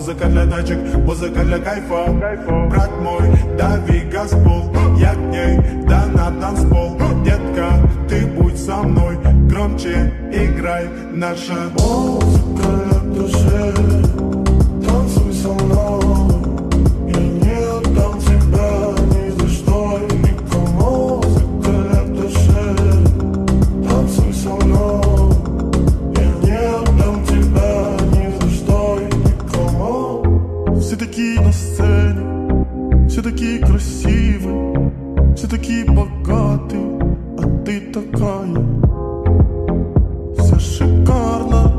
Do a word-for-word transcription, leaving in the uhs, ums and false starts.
Музыка для тачек, музыка для кайфа. Брат мой, дави газпол, я к ней, да на танцпол. Детка, ты будь со мной, громче играй наша музыка для души. Танцуй со мной, я не отдам тебя ни за что и никому. Музыка для души. Танцуй со мной, я не отдам тебя ни за что и никому. Все такие на сцене, все такие красивые, все такие богатые, а ты такая вся шикарная.